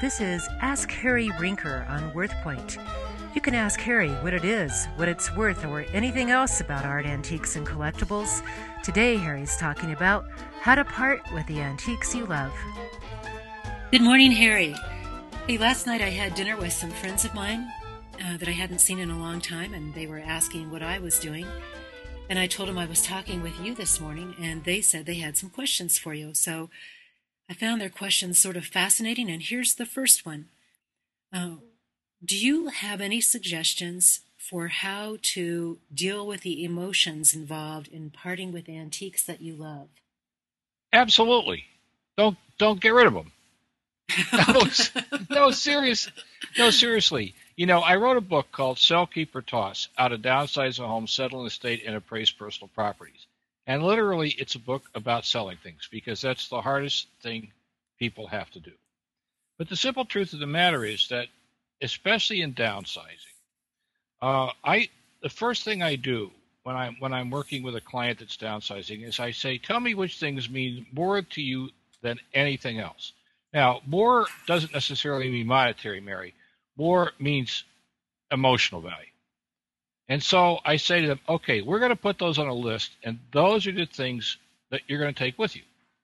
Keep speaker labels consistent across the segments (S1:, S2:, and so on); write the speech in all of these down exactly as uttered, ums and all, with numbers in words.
S1: This is Ask Harry Rinker on WorthPoint. You can ask Harry what it is, what it's worth, or anything else about art, antiques, and collectibles. Today, Harry's talking about how to part with the antiques you love. Good morning, Harry. Hey, last night I had dinner with some friends of mine uh, that I hadn't seen in a long time, and they were asking what I was doing. And I told them I was talking with you this morning, and they said they had some questions for you. So I found their questions sort of fascinating, and here's the first one. Uh, do you have any suggestions for how to deal with the emotions involved in parting with antiques that you love?
S2: Absolutely. Don't don't get rid of them. No, no, serious, no, seriously. You know, I wrote a book called Sell, Keep, or Toss: How to Downsize a Home, Settle an Estate, and Appraise Personal Properties. And literally, it's a book about selling things because that's the hardest thing people have to do. But the simple truth of the matter is that, especially in downsizing, uh, I the first thing I do when I'm when I'm working with a client that's downsizing is I say, "Tell me which things mean more to you than anything else." Now, more doesn't necessarily mean monetary, Mary. More means emotional value. And so I say to them, okay, we're going to put those on a list, and those are the things that you're going to take with you.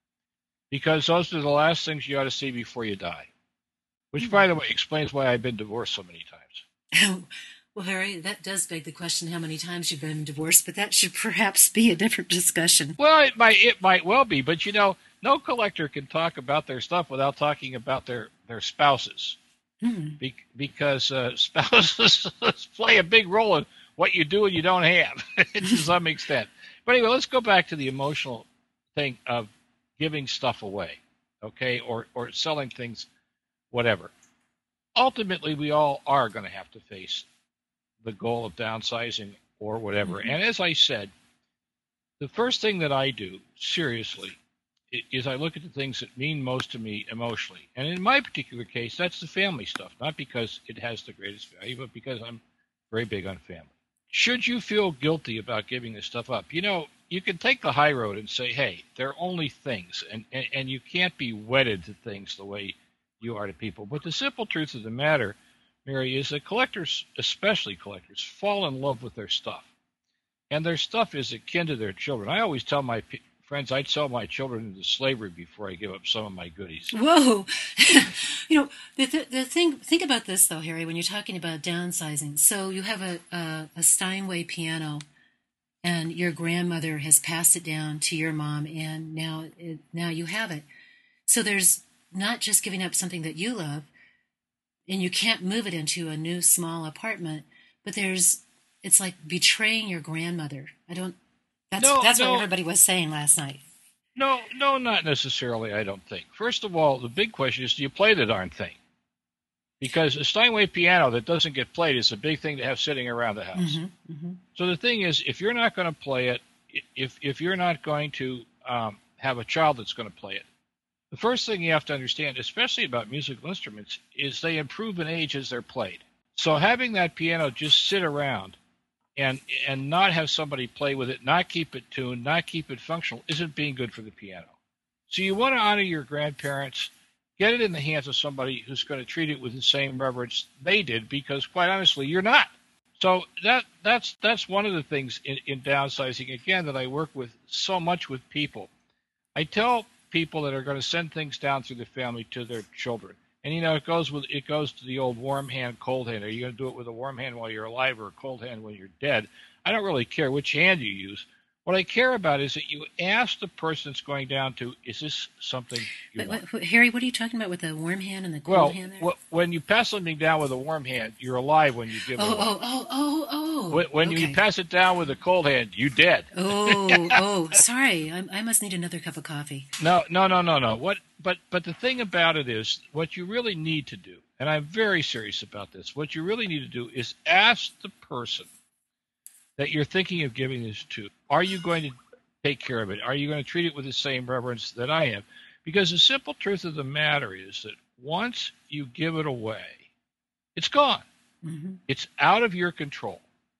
S2: Because those are the last things you ought to see before you die. Which, by the way, explains why I've been divorced so many times.
S1: Well, Harry, that does beg the question how many times you've been divorced, but that should perhaps be a different discussion.
S2: Well, it might it might well be, but you know, no collector can talk about their stuff without talking about their, their spouses. Hmm. Be, because uh, spouses play a big role in what you do and you don't have to some extent. But anyway, let's go back to the emotional thing of giving stuff away, okay, or, or selling things, whatever. Ultimately, we all are going to have to face the goal of downsizing or whatever. Mm-hmm. And as I said, the first thing that I do, seriously, is I look at the things that mean most to me emotionally. And in my particular case, that's the family stuff, not because it has the greatest value, but because I'm very big on family. Should you feel guilty about giving this stuff up? You know, you can take the high road and say, hey, they're only things, and, and, and you can't be wedded to things the way you are to people. But the simple truth of the matter, Mary, is that collectors, especially collectors, fall in love with their stuff. And their stuff is akin to their children. I always tell my p- friends I'd sell my children into slavery before I give up some of my goodies.
S1: Whoa. You know, the, the the thing, think about this, though, Harry, when you're talking about downsizing. So you have a, a, a Steinway piano, and your grandmother has passed it down to your mom, and now it, now you have it. So there's not just giving up something that you love, and you can't move it into a new small apartment, but there's, it's like betraying your grandmother. I don't, that's,
S2: no,
S1: that's
S2: no.
S1: what everybody was saying last night.
S2: No, no, not necessarily, I don't think. First of all, the big question is, do you play the darn thing? Because a Steinway piano that doesn't get played is a big thing to have sitting around the house. Mm-hmm, mm-hmm. So the thing is, if you're not going to play it, if if you're not going to um, have a child that's going to play it, the first thing you have to understand, especially about musical instruments, is they improve in age as they're played. So having that piano just sit around and and not have somebody play with it, not keep it tuned, not keep it functional, isn't being good for the piano. So you want to honor your grandparents, get it in the hands of somebody who's going to treat it with the same reverence they did, because quite honestly, you're not. So that that's that's one of the things in, in downsizing, again, that I work with so much with people. I tell people that are going to send things down through the family to their children. And, you know, it goes with it goes to the old warm hand, cold hand. Are you going to do it with a warm hand while you're alive or a cold hand when you're dead? I don't really care which hand you use. What I care about is that you ask the person it's going down to, is this something you
S1: but,
S2: want?
S1: What, Harry, what are you talking about with the warm hand and the cold
S2: well,
S1: hand there?
S2: Well, when you pass something down with a warm hand, you're alive when you give
S1: oh,
S2: it away.
S1: Oh, oh, oh, oh.
S2: When, when
S1: okay.
S2: you pass it down with a cold hand, you dead.
S1: Oh, oh, sorry. I, I must need another cup of coffee.
S2: No, no, no, no, no. What? But but the thing about it is, what you really need to do, and I'm very serious about this, what you really need to do is ask the person that you're thinking of giving this to, are you going to take care of it? Are you going to treat it with the same reverence that I am? Because the simple truth of the matter is that once you give it away, it's gone. Mm-hmm. It's out of your control.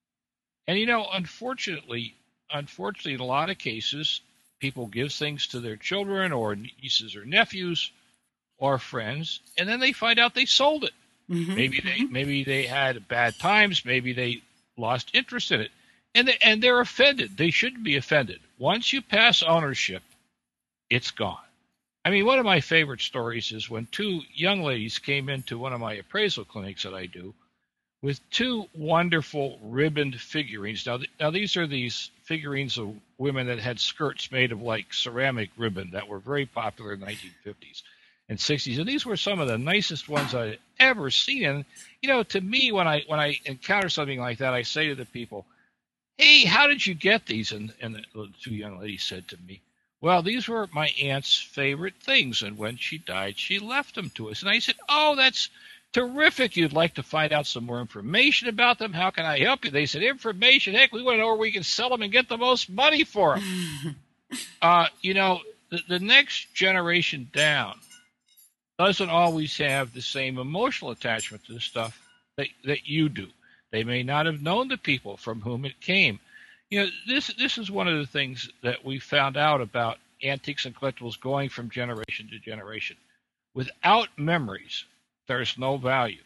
S2: And, you know, unfortunately, unfortunately, in a lot of cases, people give things to their children or nieces or nephews or friends, and then they find out they sold it.
S1: Mm-hmm.
S2: Maybe they
S1: Mm-hmm.
S2: maybe they had bad times. Maybe they lost interest in it, and they, and they're offended. They shouldn't be offended. Once you pass ownership, it's gone. I mean, one of my favorite stories is when two young ladies came into one of my appraisal clinics that I do with two wonderful ribboned figurines. Now, now these are these figurines of women that had skirts made of like ceramic ribbon that were very popular in the nineteen fifties and sixties. And these were some of the nicest ones I'd ever seen. And, you know, to me, when I when I encounter something like that, I say to the people, hey, how did you get these? And, and the, the two young ladies said to me, well, these were my aunt's favorite things. And when she died, she left them to us. And I said, oh, that's terrific. You'd like to find out some more information about them? How can I help you? They said, information? Heck, we want to know where we can sell them and get the most money for them. uh, you know, the, the next generation down doesn't always have the same emotional attachment to the stuff that, that you do. They may not have known the people from whom it came. You know, this this is one of the things that we found out about antiques and collectibles going from generation to generation. Without memories, there's no value.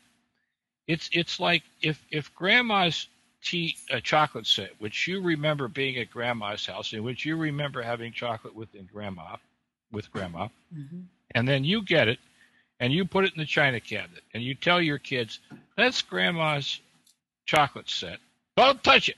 S2: It's it's like if if grandma's tea uh, chocolate set, which you remember being at grandma's house, in which you remember having chocolate with in grandma, with grandma,
S1: Mm-hmm.
S2: and then you get it and you put it in the china cabinet and you tell your kids that's grandma's chocolate set, don't touch it.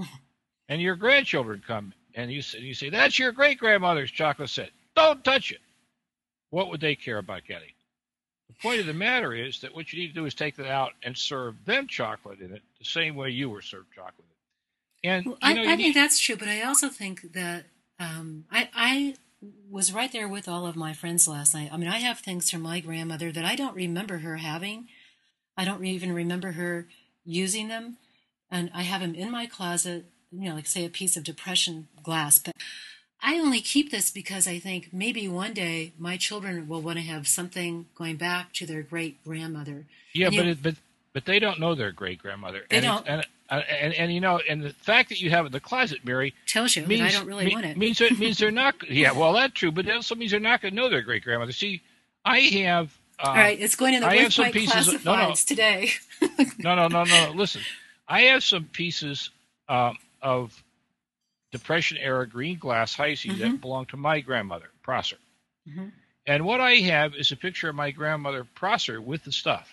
S2: And your grandchildren come and you say, you say that's your great grandmother's chocolate set, don't touch it. What would they care about getting? The point of the matter is that what you need to do is take that out and serve them chocolate in it the same way you were served chocolate. And
S1: Well,
S2: you
S1: I,
S2: know,
S1: I
S2: you
S1: think
S2: need,
S1: that's true, but I also think that um, I, I was right there with all of my friends last night. I mean, I have things from my grandmother that I don't remember her having. I don't even remember her using them. And I have them in my closet, you know, like say a piece of depression glass. But I only keep this because I think maybe one day my children will want to have something going back to their great grandmother.
S2: yeah,
S1: And
S2: but
S1: you,
S2: it, but but they don't know their great grandmother,
S1: they
S2: and it's,
S1: don't
S2: and, uh, and and you know, and the fact that you have it in the closet, Mary,
S1: tells you that I
S2: means
S1: don't really
S2: me-
S1: want it.
S2: means it means they're not. Yeah, well, that's true, but it also means they're not going to know their great grandmother. See, I have. Um,
S1: All right, it's going in the
S2: I have some
S1: Worth Point
S2: pieces. Of, no, no,
S1: classifieds today.
S2: no, no, no, no. Listen, I have some pieces um, of Depression era green glass Heisey
S1: Mm-hmm.
S2: that belonged to my grandmother, Prosser.
S1: Mm-hmm.
S2: And what I have is a picture of my grandmother Prosser with the stuff.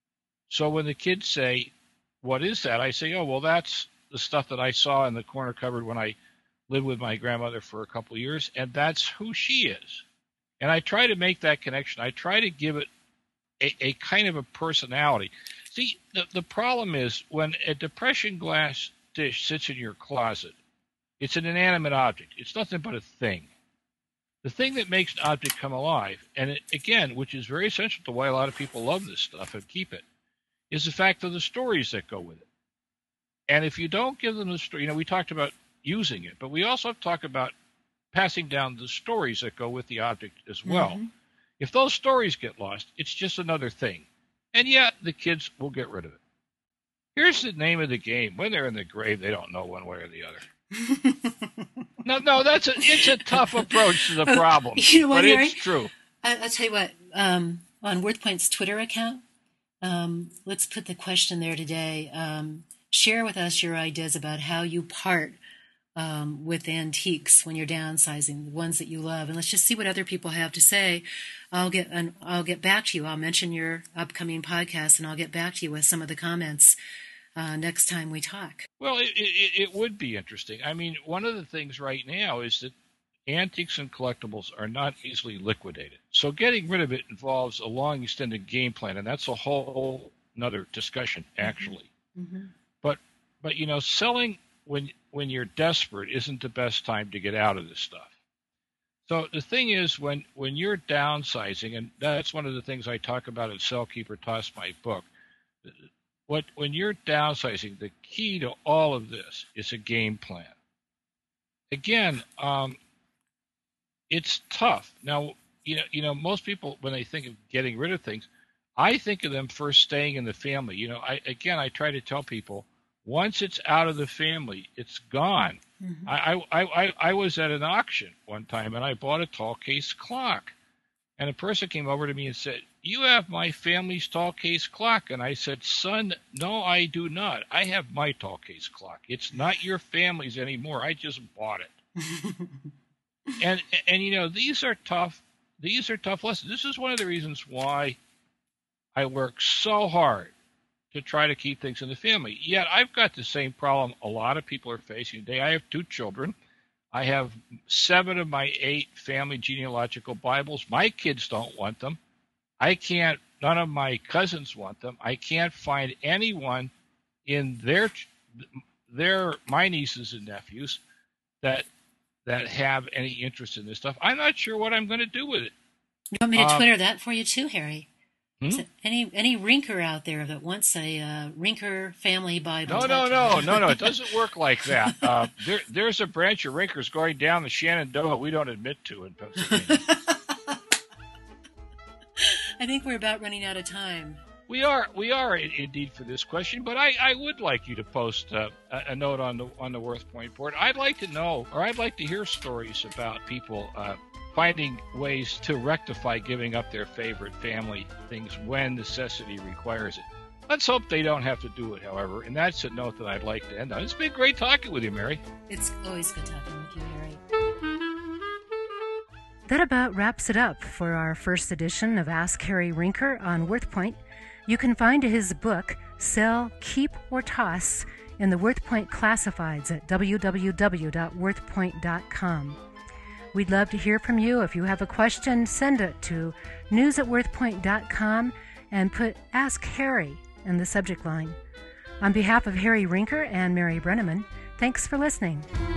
S2: So when the kids say, what is that? I say, oh, well, that's the stuff that I saw in the corner cupboard when I lived with my grandmother for a couple of years, and that's who she is. And I try to make that connection. I try to give it a, a kind of a personality. See, the, the problem is when a depression glass dish sits in your closet, it's an inanimate object. It's nothing but a thing. The thing that makes an object come alive, and it, again, which is very essential to why a lot of people love this stuff and keep it, is the fact of the stories that go with it. And if you don't give them the story, you know, we talked about using it, but we also have talked about passing down the stories that go with the object as well.
S1: Mm-hmm.
S2: If those stories get lost, it's just another thing. And yet the kids will get rid of it. Here's the name of the game. When they're in the grave, they don't know one way or the other. No, no, that's a, it's a tough approach to the problem,
S1: You know what,
S2: but
S1: Harry?
S2: it's true.
S1: I, I'll tell you what, um, on WorthPoint's Twitter account, um, let's put the question there today. Um, share with us your ideas about how you part um, with antiques when you're downsizing, the ones that you love, and let's just see what other people have to say. I'll get and I'll get back to you. I'll mention your upcoming podcast, and I'll get back to you with some of the comments uh, next time we talk.
S2: Well, it, it, it would be interesting. I mean, one of the things right now is that antiques and collectibles are not easily liquidated. So getting rid of it involves a long, extended game plan, and that's a whole another discussion, actually.
S1: Mm-hmm.
S2: But, but you know, selling when when you're desperate isn't the best time to get out of this stuff. So the thing is, when, when you're downsizing, and that's one of the things I talk about in Sell, Keep, or Toss, my book, what when you're downsizing, the key to all of this is a game plan. Again, um, it's tough. Now, you know, you know, most people, when they think of getting rid of things, I think of them first staying in the family. You know, I again, I try to tell people, once it's out of the family, it's gone. Mm-hmm. I, I, I, I was at an auction one time, and I bought a tall case clock. And a person came over to me and said, "You have my family's tall case clock." And I said, "Son, no, I do not. I have my tall case clock. It's not your family's anymore. I just bought it." and, and, you know, these are tough. These are tough lessons. This is one of the reasons why I work so hard to try to keep things in the family. Yet I've got the same problem a lot of people are facing today. I have two children. I have seven of my eight family genealogical Bibles. My kids don't want them. I can't, none of my cousins want them. I can't find anyone in their, their, my nieces and nephews that, that have any interest in this stuff. I'm not sure what I'm going to do with it.
S1: You want me to
S2: um,
S1: Twitter that for you too, Harry?
S2: Hmm?
S1: So any any Rinker out there that wants a uh, Rinker family Bible?
S2: No, no, no, no, no. It doesn't work like that. Uh, there, there's a branch of Rinkers going down the Shenandoah we don't admit to in Pennsylvania.
S1: I think we're about running out of time.
S2: We are, we are indeed for this question, but I, I would like you to post uh, a, a note on the on the Worth Point board. I'd like to know, or I'd like to hear stories about people uh, finding ways to rectify giving up their favorite family things when necessity requires it. Let's hope they don't have to do it, however, and that's a note that I'd like to end on. It's been great talking with you, Mary.
S1: It's always good talking with you, Harry. That about wraps it up for our first edition of Ask Harry Rinker on Worth Point. You can find his book, Sell, Keep, or Toss, in the Worth Point Classifieds at w w w dot worth point dot com. We'd love to hear from you. If you have a question, send it to news at worth point dot com and put Ask Harry in the subject line. On behalf of Harry Rinker and Mary Brenneman, thanks for listening.